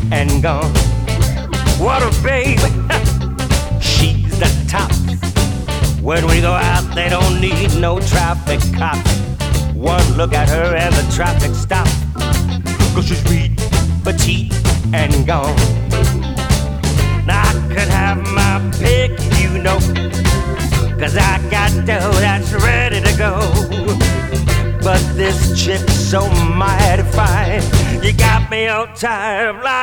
and gone. What a babe, she's the top. When we go out, they don't need no traffic cops. One look at her and the traffic stops. 'Cause she's sweet, petite, and gone. Now I could have my pick, you know, 'cause I got dough that's ready to go. But this chick's so mighty fine, you got me all tired of lying.